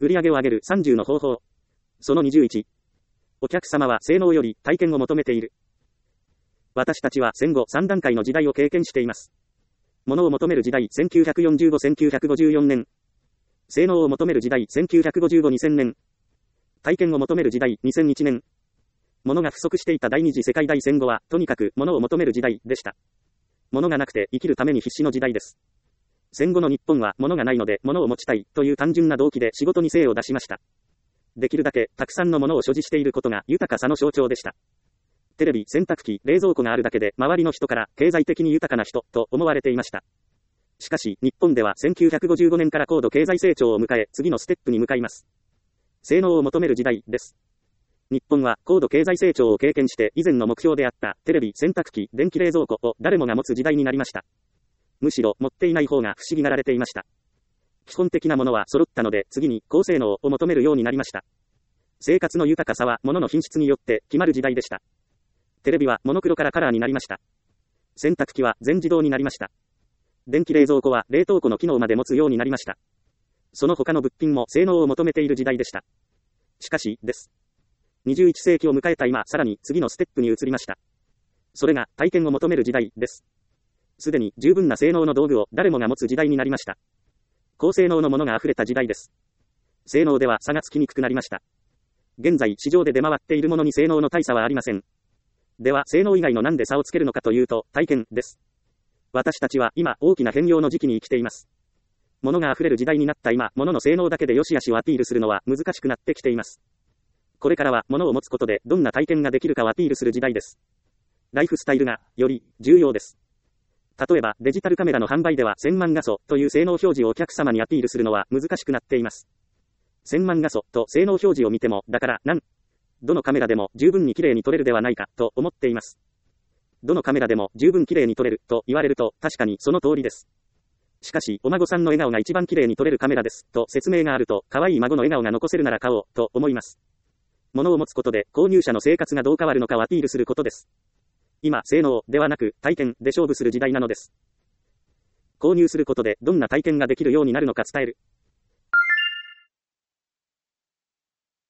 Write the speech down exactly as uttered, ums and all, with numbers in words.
売上を上げるさんじゅうの方法。そのにじゅういち。お客様は性能より体験を求めている。私たちは戦後さん段階の時代を経験しています。物を求める時代せんきゅうひゃくよんじゅうご、せんきゅうひゃくごじゅうよねん。性能を求める時代せんきゅうひゃくごじゅうご、にせんねん。体験を求める時代にせんいちねん。物が不足していた第二次世界大戦後は、とにかく物を求める時代でした。物がなくて生きるために必死の時代です。戦後の日本は物がないので物を持ちたいという単純な動機で仕事に精を出しました。できるだけたくさんの物を所持していることが豊かさの象徴でした。テレビ、洗濯機、冷蔵庫があるだけで周りの人から経済的に豊かな人と思われていました。しかし日本ではせんきゅうひゃくごじゅうごねんから高度経済成長を迎え次のステップに向かいます。性能を求める時代です。日本は高度経済成長を経験して以前の目標であったテレビ、洗濯機、電気冷蔵庫を誰もが持つ時代になりました。むしろ持っていない方が不思議がられていました。基本的なものは揃ったので次に高性能を求めるようになりました。生活の豊かさは物の品質によって決まる時代でした。テレビはモノクロからカラーになりました。洗濯機は全自動になりました。電気冷蔵庫は冷凍庫の機能まで持つようになりました。その他の物品も性能を求めている時代でした。しかし、です。にじゅういちせいきを迎えた今、さらに次のステップに移りました。それが体験を求める時代です。すでに十分な性能の道具を誰もが持つ時代になりました。高性能のものが溢れた時代です。性能では差がつきにくくなりました。現在市場で出回っているものに性能の大差はありません。では性能以外の何で差をつけるのかというと体験です。私たちは今大きな変容の時期に生きています。物が溢れる時代になった今、物の性能だけで良し悪しをアピールするのは難しくなってきています。これからは物を持つことでどんな体験ができるかをアピールする時代です。ライフスタイルがより重要です。例えばデジタルカメラの販売ではせんまん画素という性能表示をお客様にアピールするのは難しくなっています。せんまん画素と性能表示を見ても、だからなんどのカメラでも十分に綺麗に撮れるではないかと思っています。どのカメラでも十分綺麗に撮れると言われると確かにその通りです。しかし、お孫さんの笑顔が一番綺麗に撮れるカメラです、と説明があると、可愛い孫の笑顔が残せるなら買おう、と思います。物を持つことで、購入者の生活がどう変わるのかをアピールすることです。今、性能ではなく、体験で勝負する時代なのです。購入することで、どんな体験ができるようになるのか伝える。